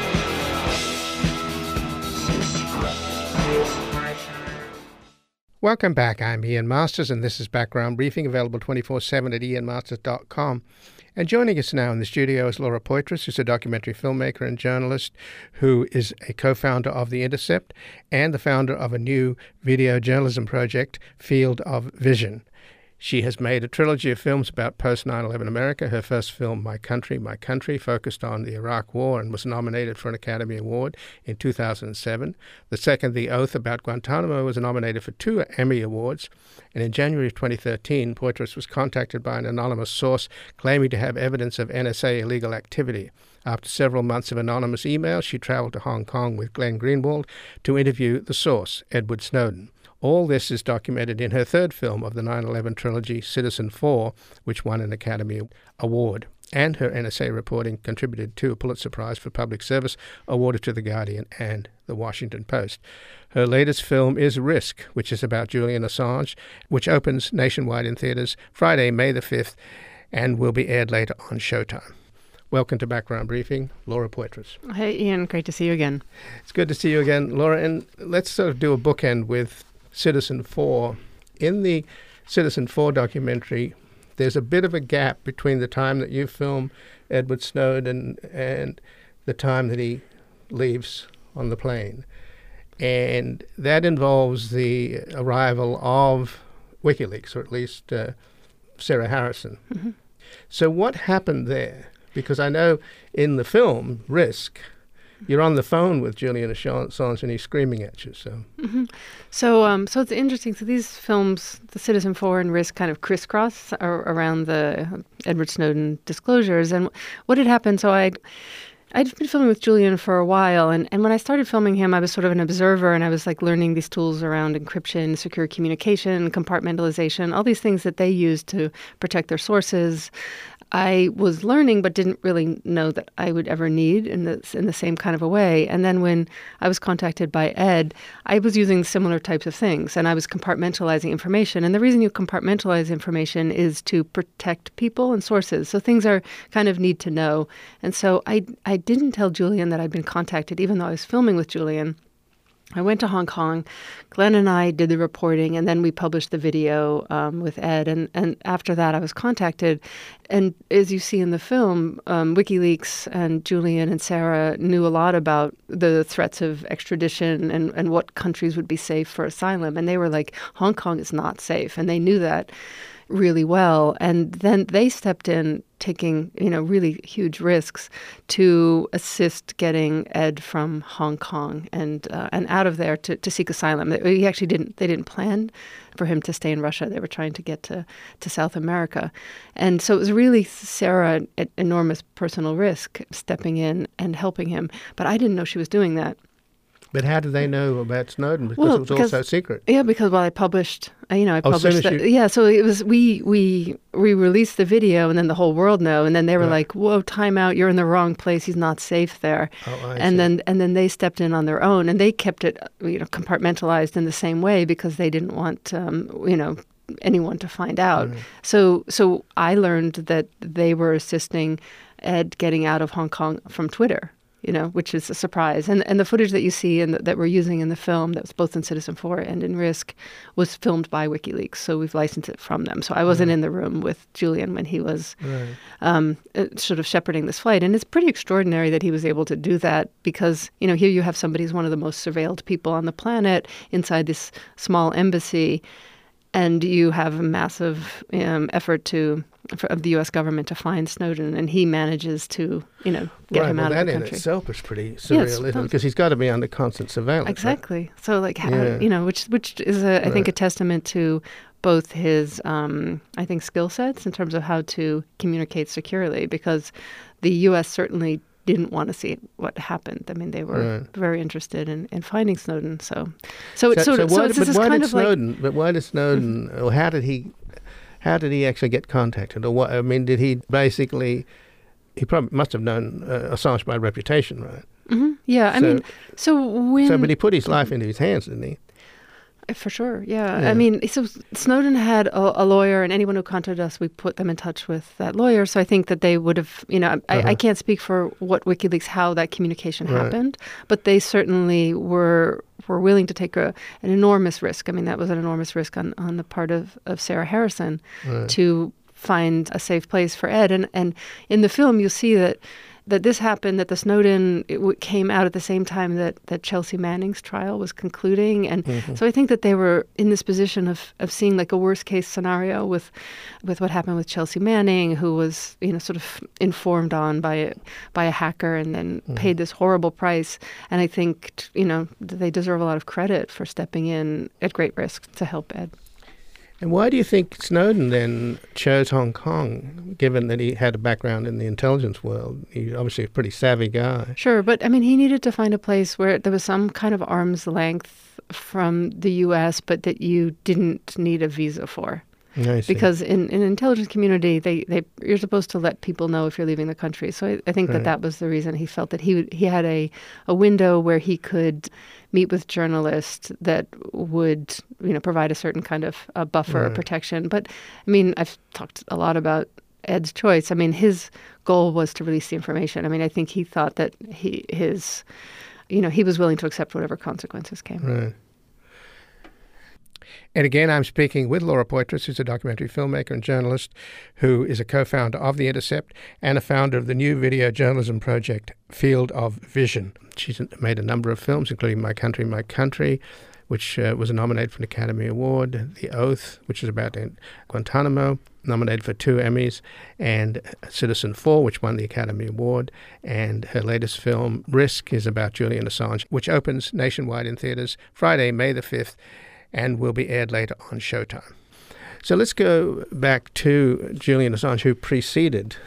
Welcome back. I'm Ian Masters, and this is Background Briefing, available twenty-four seven at ian masters dot com. And joining us now in the studio is Laura Poitras, who's a documentary filmmaker and journalist who is a co-founder of The Intercept and the founder of a new video journalism project, Field of Vision. She has made a trilogy of films about post nine eleven America. Her first film, My Country, My Country, focused on the Iraq War and was nominated for an Academy Award in two thousand seven. The second, The Oath, about Guantanamo, was nominated for two Emmy Awards. And in January of twenty thirteen, Poitras was contacted by an anonymous source claiming to have evidence of N S A illegal activity. After several months of anonymous emails, she traveled to Hong Kong with Glenn Greenwald to interview the source, Edward Snowden. All this is documented in her third film of the nine eleven trilogy, Citizen Four, which won an Academy Award. And her N S A reporting contributed to a Pulitzer Prize for Public Service awarded to The Guardian and The Washington Post. Her latest film is Risk, which is about Julian Assange, which opens nationwide in theaters Friday, May the fifth, and will be aired later on Showtime. Welcome to Background Briefing, Laura Poitras. Hey, Ian. Great to see you again. It's good to see you again, Laura. And let's sort of do a bookend with Citizen Four. In the Citizen Four documentary, there's a bit of a gap between the time that you film Edward Snowden and the time that he leaves on the plane. And that involves the arrival of WikiLeaks, or at least uh, Sarah Harrison. Mm-hmm. So what happened there? Because I know in the film, Risk, you're on the phone with Julian Assange and he's screaming at you. So, mm-hmm. so, um, so it's interesting. So these films, the Citizen Four and Risk, kind of crisscross ar- around the Edward Snowden disclosures. And what had happened? So I, I'd been filming with Julian for a while, and, and when I started filming him, I was sort of an observer, and I was like learning these tools around encryption, secure communication, compartmentalization, all these things that they use to protect their sources. I was learning, but didn't really know that I would ever need in the, in the same kind of a way. And then when I was contacted by Ed, I was using similar types of things, and I was compartmentalizing information. And the reason you compartmentalize information is to protect people and sources. So things are kind of need to know. And so I, I didn't tell Julian that I'd been contacted, even though I was filming with Julian. I went to Hong Kong. Glenn and I did the reporting, and then we published the video um, with Ed. And, and after that, I was contacted. And as you see in the film, um, WikiLeaks and Julian and Sarah knew a lot about the threats of extradition and, and what countries would be safe for asylum. And they were like, Hong Kong is not safe. And they knew that really well. And then they stepped in, taking, you know, really huge risks to assist getting Ed from Hong Kong and uh, and out of there to, to seek asylum. He actually didn't, they didn't plan for him to stay in Russia. They were trying to get to, to South America. And so it was really Sarah at enormous personal risk stepping in and helping him. But I didn't know she was doing that. But how did they know about Snowden? Because well, it was because, also secret. Yeah, because well, I published, you know, I Oh, published soon as that. you- Yeah, so it was we we we released the video, and then the whole world know, and then they were Right. like, "Whoa, time out! You're in the wrong place. He's not safe there." Oh, I and see. then and then they stepped in on their own, and they kept it, you know, compartmentalized in the same way because they didn't want, um, you know, anyone to find out. Right. So so I learned that they were assisting Ed getting out of Hong Kong from Twitter. you know, which is a surprise. And and the footage that you see and that we're using in the film, that was both in Citizen Four and in Risk, was filmed by WikiLeaks. So we've licensed it from them. So I wasn't in the room with Julian when he was Right. um, uh, sort of shepherding this flight. And it's pretty extraordinary that he was able to do that because, you know, here you have somebody who's one of the most surveilled people on the planet inside this small embassy. And you have a massive um, effort to for, of the U S government to find Snowden, and he manages to, you know, get right, him well, out that of the in country. itself is pretty Yeah, surreal, it's isn't it? fun. Because he's got to be under constant surveillance. right? Exactly. So, like, how, Yeah. you know, which which is, a, I think, Right. a testament to both his, um, I think, skill sets in terms of how to communicate securely, because the U S certainly didn't want to see what happened. I mean, they were Right. very interested in, in finding Snowden. So, so it's So, sort of so so why, it's but this why kind did of like Snowden? But why did Snowden? Or how did he? How did he actually get contacted? Or what? I mean, did he basically? He probably must have known uh, Assange by reputation, right? Mhm. Yeah, I So- mean, so when So, but he put his life into his hands, didn't he? for sure, yeah. Yeah. I mean, so Snowden had a, a lawyer, and anyone who contacted us, we put them in touch with that lawyer. So I think that they would have, you know, I, Uh-huh. I can't speak for what WikiLeaks, how that communication Right. happened, but they certainly were were willing to take a, an enormous risk. I mean, that was an enormous risk on, on the part of, of Sarah Harrison Right. to find a safe place for Ed. And and in the film, you'll see that that this happened, that the Snowden it w- came out at the same time that, that Chelsea Manning's trial was concluding. And so I think that they were in this position of, of seeing like a worst case scenario with with what happened with Chelsea Manning, who was, you know, sort of informed on by a, by a hacker and then paid this horrible price. And I think, t- you know, they deserve a lot of credit for stepping in at great risk to help Ed. And why do you think Snowden then chose Hong Kong, given that he had a background in the intelligence world? He's obviously a pretty savvy guy. Sure, but I mean, he needed to find a place where there was some kind of arm's length from the U S, but that you didn't need a visa for. I see. Because in in intelligence community, they, they you're supposed to let people know if you're leaving the country. So I, I think Right. that that was the reason he felt that he would- he had a, a window where he could meet with journalists that would, you know, provide a certain kind of uh, buffer or Right. protection. But I mean, I've talked a lot about Ed's choice. I mean, his goal was to release the information. I mean, I think he thought that he his, you know, he was willing to accept whatever consequences came. Right. And again, I'm speaking with Laura Poitras, who's a documentary filmmaker and journalist who is a co-founder of The Intercept and a founder of the new video journalism project, Field of Vision. She's made a number of films, including My Country, My Country, which uh, was nominated for an Academy Award, The Oath, which is about Guantanamo, nominated for two Emmys, and Citizen Four, which won the Academy Award. And her latest film, Risk, is about Julian Assange, which opens nationwide in theaters Friday, May the fifth, and will be aired later on Showtime. So let's go back to Julian Assange, who preceded.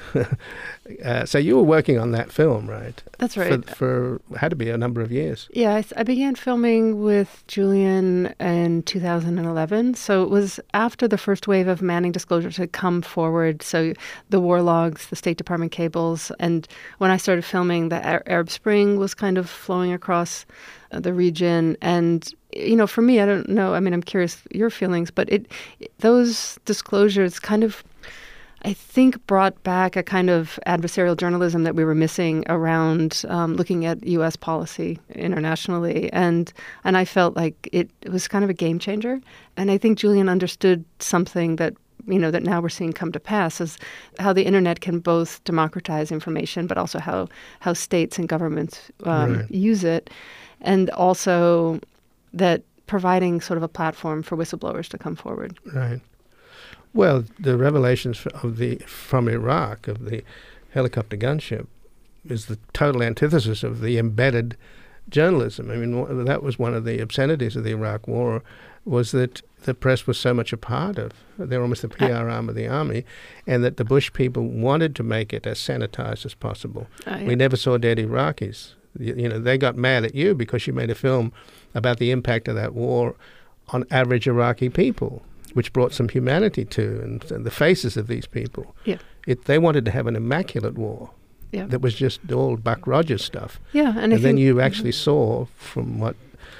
uh, so you were working on that film, right? That's right. For, for had to be a number of years. Yeah, I, I began filming with Julian in two thousand eleven. So it was after the first wave of Manning disclosures had come forward. So the war logs, the State Department cables. And when I started filming, the Ar- Arab Spring was kind of flowing across uh, the region. And, you know, for me, I don't know. I mean, I'm curious your feelings, but it those disclosures kind of, I think, brought back a kind of adversarial journalism that we were missing around um, looking at U S policy internationally. And and I felt like it, it was kind of a game changer. And I think Julian understood something that, you know, that now we're seeing come to pass, is how the internet can both democratize information, but also how, how states and governments um, Right. use it. And also that providing sort of a platform for whistleblowers to come forward. Right. Well, the revelations of the from Iraq of the helicopter gunship is the total antithesis of the embedded journalism. I mean, that was one of the obscenities of the Iraq War, was that the press was so much a part of. They were almost the P R arm of the army, and that the Bush people wanted to make it as sanitized as possible. Uh, yeah. We never saw dead Iraqis. You, you know, they got mad at you because you made a film about the impact of that war on average Iraqi people, which brought some humanity to and, and the faces of these people. Yeah. It, they wanted to have an immaculate war Yeah. that was just all Buck Rogers stuff. Yeah, and, And, I then think you actually saw from what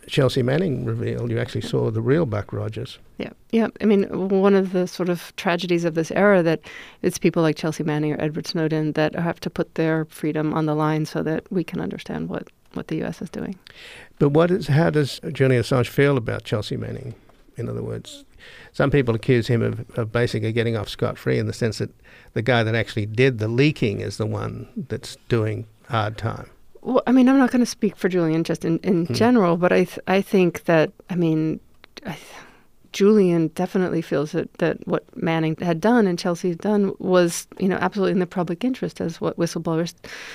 Chelsea Manning revealed, you actually saw the real Buck Rogers. Yeah, yeah. I mean, one of the sort of tragedies of this era that it's people like Chelsea Manning or Edward Snowden that have to put their freedom on the line so that we can understand what, what the U S is doing. But what is, how does Julian Assange feel about Chelsea Manning? In other words, some people accuse him of, of basically getting off scot-free in the sense that the guy that actually did the leaking is the one that's doing hard time. Well, I mean, I'm not going to speak for Julian just in, in Hmm. general, but I th- I think that, I mean, I th- Julian definitely feels that, that what Manning had done and Chelsea had done was, you know, absolutely in the public interest, as what whistleblowers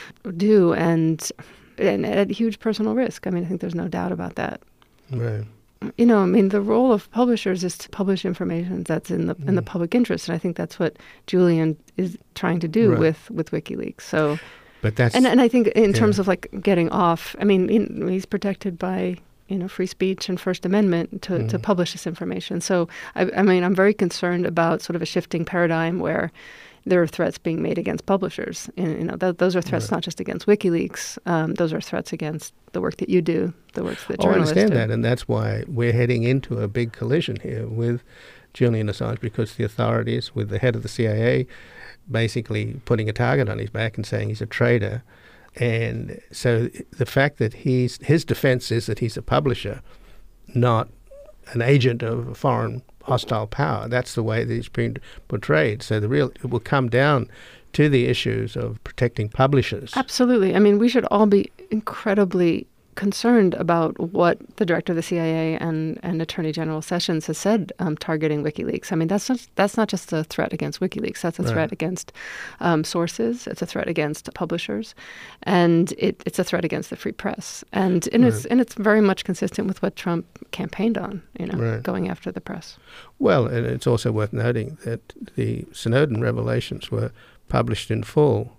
do, and, and at huge personal risk. I mean, I think there's no doubt about that. Right. You know, I mean, the role of publishers is to publish information that's in the in the Mm. public interest, and I think that's what Julian is trying to do Right. with, with WikiLeaks. So, But that's and and I think in yeah. terms of like getting off, I mean, in, he's protected by you know free speech and First Amendment to, to Mhm. publish this information. So, I, I mean, I'm very concerned about sort of a shifting paradigm where there are threats being made against publishers. And, you know, th- those are threats Right. not just against WikiLeaks. Um, those are threats against the work that you do, the work that Oh, I journalists understand do. that, and that's why we're heading into a big collision here with Julian Assange, because the authorities, with the head of the C I A, basically putting a target on his back and saying he's a traitor. And so the fact that he's his defense is that he's a publisher, not an agent of a foreign hostile power. That's the way that he's been portrayed. So the real it will come down to the issues of protecting publishers. Absolutely. I mean, we should all be incredibly concerned about what the director of the C I A and, and Attorney General Sessions has said um, targeting WikiLeaks. I mean, that's not, that's not just a threat against WikiLeaks. That's a Right. threat against um, sources. It's a threat against publishers. And it, it's a threat against the free press. And, and, it's, Right. and it's very much consistent with what Trump campaigned on, you know, Right. going after the press. Well, and it's also worth noting that the Snowden revelations were published in full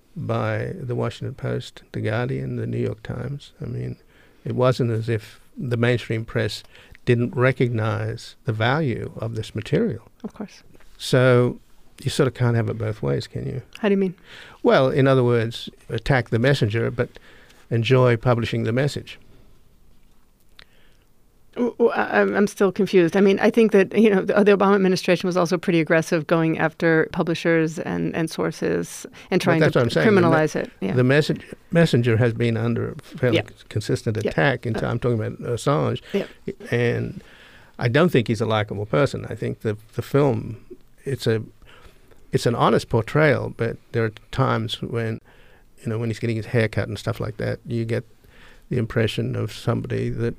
by the Washington Post, the Guardian, the New York Times. I mean, it wasn't as if the mainstream press didn't recognize the value of this material. Of course. So you sort of can't have it both ways, can you? How do you mean? Well, in other words, attack the messenger, but enjoy publishing the message. W- w- I- I'm I'm still confused. I mean, I think that, you know, the, the Obama administration was also pretty aggressive going after publishers and, and sources and trying that's to what I'm saying. The me- criminalize it. Yeah. The message, messenger has been under fairly Yeah. consistent Yeah. attack. In I'm talking about Assange. Yeah. And I don't think he's a likable person. I think the the film, it's a it's an honest portrayal, but there are times when, you know, when he's getting his hair cut and stuff like that, you get the impression of somebody that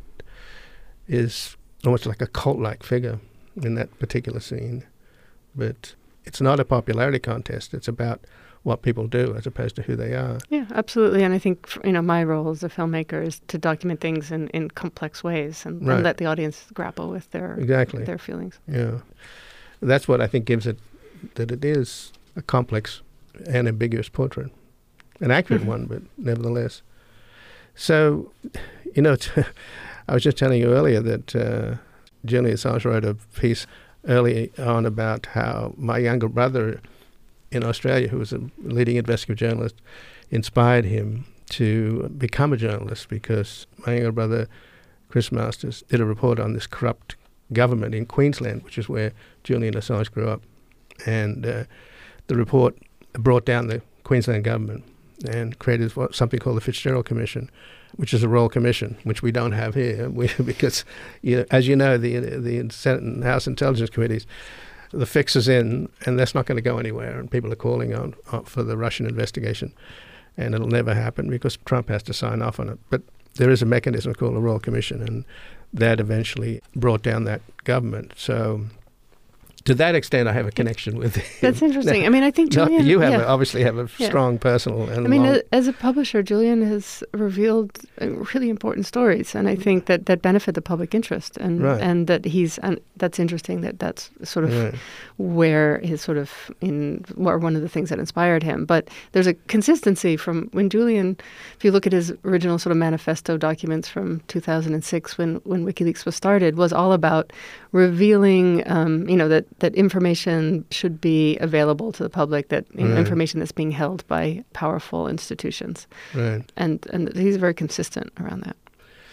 is almost like a cult-like figure in that particular scene. But it's not a popularity contest. It's about what people do as opposed to who they are. Yeah, absolutely. And I think, you know, my role as a filmmaker is to document things in, in complex ways and, Right. and let the audience grapple with their Exactly. their feelings. Yeah. That's what I think gives it, that it is a complex and ambiguous portrait. An accurate Mhm. one, but nevertheless. So, you know, t- I was just telling you earlier that uh, Julian Assange wrote a piece early on about how my younger brother in Australia, who was a leading investigative journalist, inspired him to become a journalist, because my younger brother, Chris Masters, did a report on this corrupt government in Queensland, which is where Julian Assange grew up. And uh, the report brought down the Queensland government and created what- something called the Fitzgerald Commission, which is a royal commission, which we don't have here, we, because, you know, as you know, the the Senate and House Intelligence Committees, the fix is in, and that's not going to go anywhere. And people are calling on, on for the Russian investigation, and it'll never happen because Trump has to sign off on it. But there is a mechanism called a royal commission, and that eventually brought down that government. So, to that extent, I have a connection with him. That's interesting. Now, I mean, I think not- Julian... you have yeah. a, obviously have a Yeah. strong personal and I mean, long, a- as a publisher, Julian has revealed uh, really important stories, and I think that, that benefit the public interest, and Right. and that he's and that's interesting that that's sort of Right. where his sort of in or one of the things that inspired him. But there's a consistency from when Julian, if you look at his original sort of manifesto documents from two thousand six, when when WikiLeaks was started, was all about revealing, um, you know, that that information should be available to the public, that you know, Right. information that's being held by powerful institutions. right. And and he's very consistent around that.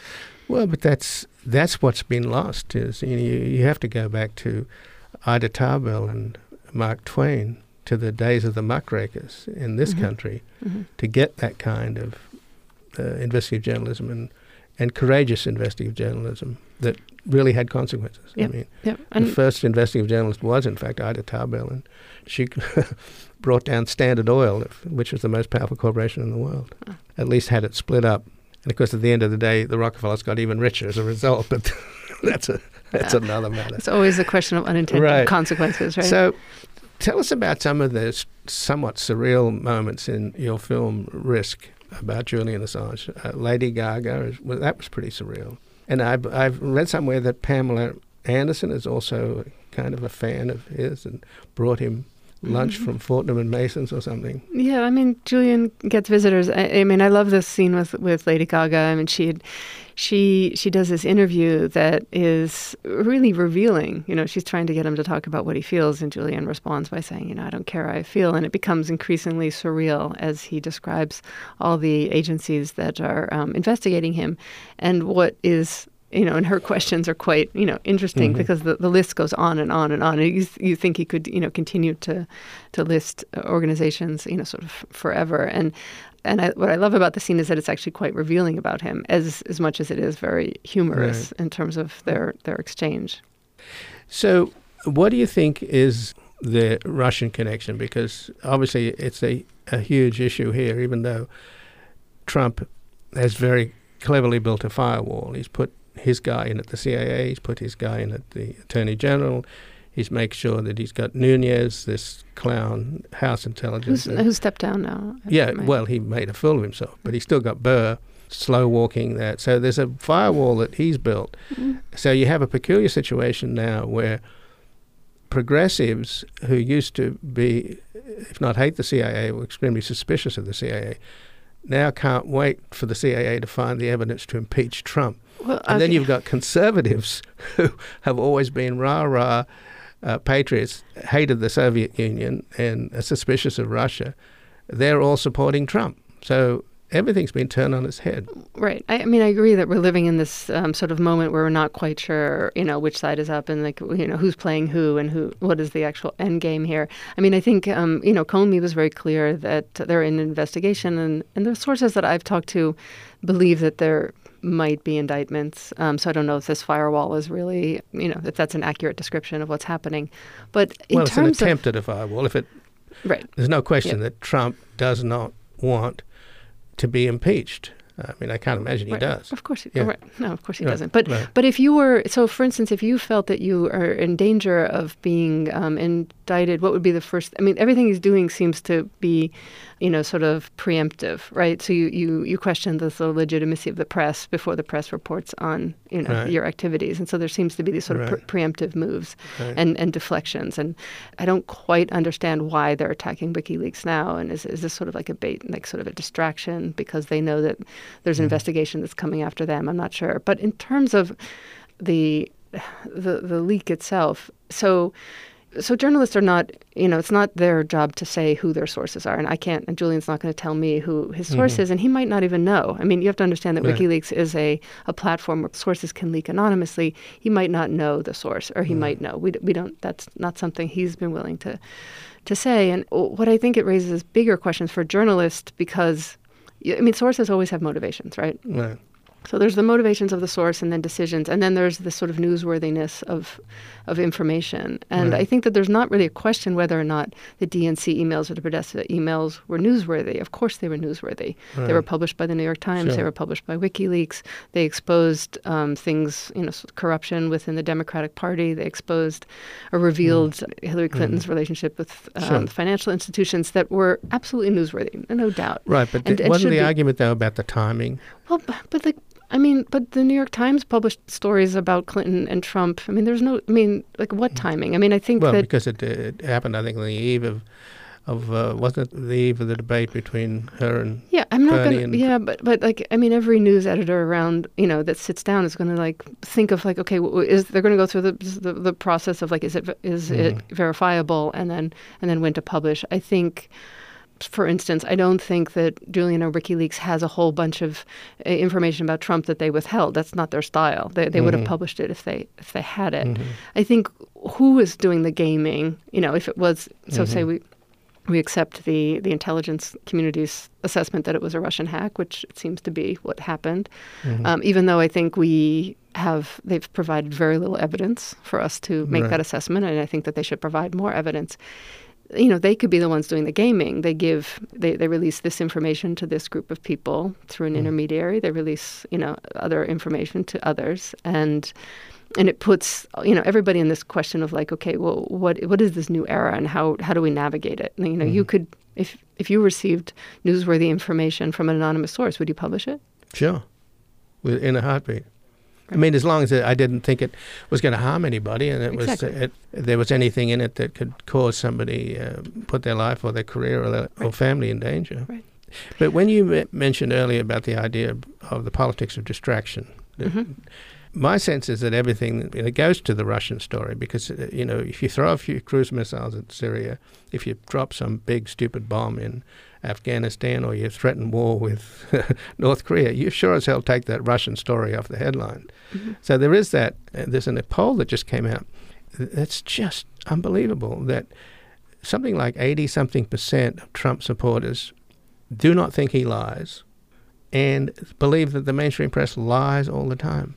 Well, but that's that's what's been lost. Is you know, you, you have to go back to Ida Tarbell and Mark Twain, to the days of the muckrakers in this Mm-hmm. country, Mm-hmm. to get that kind of uh, investigative journalism and and courageous investigative journalism that really had consequences. Yep. I mean, Yep. the And first investigative journalist was, in fact, Ida Tarbell, and she brought down Standard Oil, which was the most powerful corporation in the world. Oh. At least had it split up. And of course, at the end of the day, the Rockefellers got even richer as a result. But that's a that's Yeah. another matter. it's always a question of unintended Right. consequences, right? So, tell us about some of the s- somewhat surreal moments in your film Risk about Julian Assange. Uh, Lady Gaga, is, well, that was pretty surreal. And I've, I've read somewhere that Pamela Anderson is also kind of a fan of his and brought him lunch Mm-hmm. from Fortnum and Mason's or something. Yeah, I mean, Julian gets visitors. I, I mean, I love this scene with with Lady Gaga. I mean, she she she does this interview that is really revealing. You know, she's trying to get him to talk about what he feels, and Julian responds by saying, "You know, I don't care how I feel," and it becomes increasingly surreal as he describes all the agencies that are um, investigating him, and what is. You know, and her questions are quite, you know, interesting Mhm. because the, the list goes on and on and on. And you, you think he could, you know, continue to to list uh, organizations, you know, sort of forever. And and I, what I love about the scene is that it's actually quite revealing about him, as as much as it is very humorous in terms of their their exchange. So, what do you think is the Russian connection? Because obviously it's a, a huge issue here, even though Trump has very cleverly built a firewall. He's put his guy in at the C I A, he's put his guy in at the Attorney General, he's made sure that he's got Nunez, this clown, House Intelligence. Who's, and- who stepped down now? yeah, Right. well, he made a fool of himself, but he's still got Burr slow walking that. So there's a firewall that he's built. Mm. So you have a peculiar situation now where progressives who used to be, if not hate the C I A, were extremely suspicious of the C I A, now can't wait for the C I A to find the evidence to impeach Trump. Well, And then okay. you've got conservatives who have always been rah-rah uh, patriots, hated the Soviet Union and are suspicious of Russia. They're all supporting Trump. So everything's been turned on its head. Right. I, I mean, I agree that we're living in this um, sort of moment where we're not quite sure, you know, which side is up and, like, you know, who's playing who and who, what is the actual end game here. I mean, I think, um, you know, Comey was very clear that they're in an investigation, and, and the sources that I've talked to believe that there might be indictments. Um, so I don't know if this firewall is really, you know, if that's an accurate description of what's happening. But in Well, it's an terms attempt at a firewall. If it, of, right. there's no question Yeah. that Trump does not want to be impeached. I mean, I can't imagine he Right. does. Of course, he, Yeah. right. No, of course he Right. doesn't. But Right. but if you were, so for instance, if you felt that you are in danger of being um, indicted, what would be the first? I mean, everything he's doing seems to be, you know, sort of preemptive, right? So you you you question the, the legitimacy of the press before the press reports on, you know, Right. your activities, and so there seems to be these sort of Right. pre- preemptive moves Right. and and deflections. And I don't quite understand why they're attacking WikiLeaks now. And is is this sort of like a bait, like sort of a distraction because they know that there's an investigation that's coming after them? I'm not sure. But in terms of the the the leak itself, so so journalists are not, you know, it's not their job to say who their sources are, and I can't, and Julian's not going to tell me who his source is, and he might not even know. I mean, you have to understand that Right. WikiLeaks is a, a platform where sources can leak anonymously. He might not know the source, or he might know. We, d- we don't. That's not something he's been willing to to say. And what I think it raises is bigger questions for journalists because, y- I mean, sources always have motivations, right? Right. So there's the motivations of the source and then decisions, and then there's the sort of newsworthiness of of information. And Right. I think that there's not really a question whether or not the D N C emails or the Podesta emails were newsworthy. Of course they were newsworthy. They Right. were published by the New York Times. They Sure. were published by WikiLeaks. They exposed um, things, you know, s- corruption within the Democratic Party. They exposed or revealed Hillary Clinton's relationship with um, Mm. Sure. financial institutions that were absolutely newsworthy, no doubt. Right, but And- the, and wasn't should the be. argument, though, about the timing? Well, b- but the, I mean, but the New York Times published stories about Clinton and Trump. I mean, there's no, I mean, like what timing? I mean, I think Well, that, because it, it happened, I think, on the eve of, of uh, wasn't it the eve of the debate between her and yeah, I'm not Bernie going and- to, yeah, but, but like, I mean, every news editor around, you know, that sits down is going to like think of like, okay, w- is they're going to go through the, the the process of like, is it is it Mm-hmm. verifiable, and then and then when to publish. I think for instance, I don't think that Julian or WikiLeaks has a whole bunch of uh, information about Trump that they withheld. That's not their style. They, they mm-hmm. would have published it if they if they had it. Mm-hmm. I think who is doing the gaming, you know, if it was, so mm-hmm. say we we accept the, the intelligence community's assessment that it was a Russian hack, which it seems to be what happened, mm-hmm. um, even though I think we have, they've provided very little evidence for us to make right. that assessment, and I think that they should provide more evidence. You know, they could be the ones doing the gaming. They give, they, they release this information to this group of people through an mm. intermediary. They release, you know, other information to others. And and it puts, you know, everybody in this question of like, okay, well, what what is this new era and how how do we navigate it? And, you know, mm. you could, if if you received newsworthy information from an anonymous source, would you publish it? Sure. In a heartbeat. I mean, as long as it, I didn't think it was going to harm anybody, and it exactly. was it, there was anything in it that could cause somebody uh, put their life or their career or their right. or family in danger. Right. But when you m- mentioned earlier about the idea of, of the politics of distraction, mm-hmm. my sense is that everything you know, goes to the Russian story because uh, you know if you throw a few cruise missiles at Syria, if you drop some big stupid bomb in Afghanistan, or you threaten war with North Korea, you sure as hell take that Russian story off the headline. Mm-hmm. So there is that. Uh, there's a poll that just came out. It's just unbelievable that something like eighty-something percent of Trump supporters do not think he lies and believe that the mainstream press lies all the time.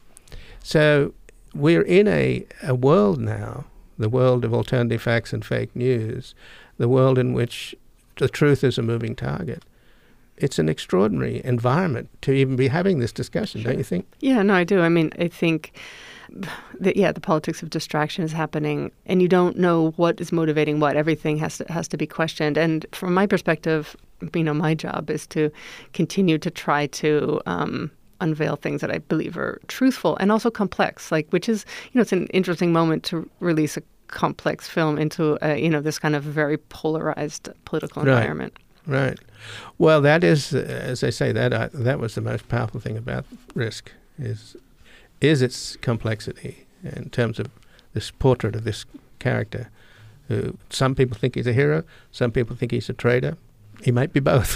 So we're in a, a world now, the world of alternative facts and fake news, the world in which the truth is a moving target. It's an extraordinary environment to even be having this discussion, sure. don't you think? Yeah, no, I do. I mean, I think that, yeah, the politics of distraction is happening, and you don't know what is motivating what. Everything has to, has to be questioned. And from my perspective, you know, my job is to continue to try to um, unveil things that I believe are truthful and also complex, like, which is, you know, it's an interesting moment to release a complex film into, a, you know, this kind of very polarized political right. environment. Right. Well, that is, uh, as I say, that uh, that was the most powerful thing about Risk, is is its complexity in terms of this portrait of this character who some people think he's a hero, some people think he's a traitor. He might be both.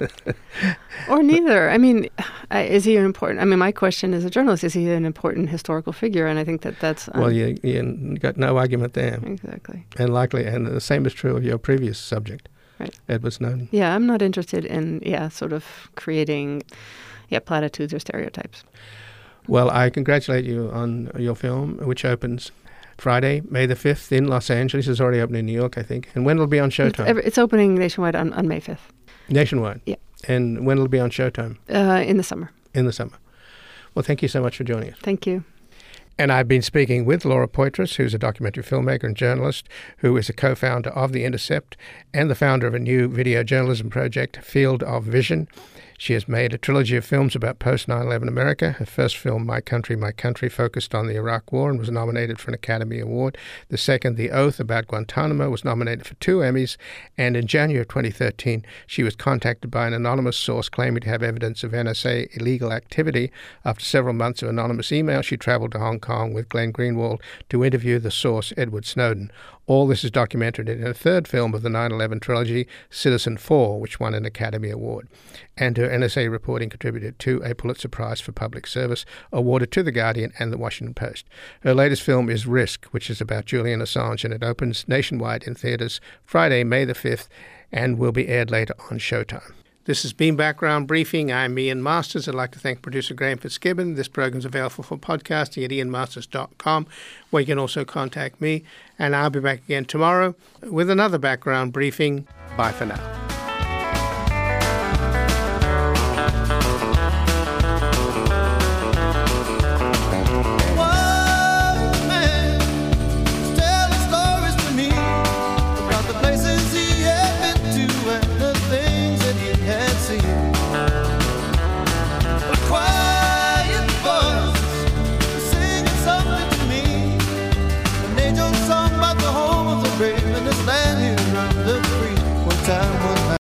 Or neither. I mean, uh, is he an important... I mean, my question as a journalist, is he an important historical figure? And I think that that's... Um, well, you, you got no argument there. Exactly. And likely, and the same is true of your previous subject, right. Edward Snowden. Yeah, I'm not interested in, yeah, sort of creating, yeah, platitudes or stereotypes. Well, I congratulate you on your film, which opens Friday, May the fifth in Los Angeles. It's already open in New York, I think. And when will it be on Showtime? It's, it's opening nationwide on, on May fifth. Nationwide? Yeah. And when will it be on Showtime? Uh, in the summer. In the summer. Well, thank you so much for joining us. Thank you. And I've been speaking with Laura Poitras, who's a documentary filmmaker and journalist, who is a co-founder of The Intercept and the founder of a new video journalism project, Field of Vision. She has made a trilogy of films about post nine eleven America. Her first film, My Country, My Country, focused on the Iraq War and was nominated for an Academy Award. The second, The Oath, about Guantanamo, was nominated for two Emmys. And in January of twenty thirteen, she was contacted by an anonymous source claiming to have evidence of N S A illegal activity. After several months of anonymous email, she traveled to Hong Kong with Glenn Greenwald to interview the source, Edward Snowden. All this is documented in a third film of the nine eleven trilogy, Citizen Four, which won an Academy Award. And her N S A reporting contributed to a Pulitzer Prize for Public Service, awarded to The Guardian and The Washington Post. Her latest film is Risk, which is about Julian Assange, and it opens nationwide in theaters Friday, May the fifth, and will be aired later on Showtime. This has been Background Briefing. I'm Ian Masters. I'd like to thank producer Graham Fitzgibbon. This program is available for podcasting at ian masters dot com, where you can also contact me. And I'll be back again tomorrow with another Background Briefing. Bye for now.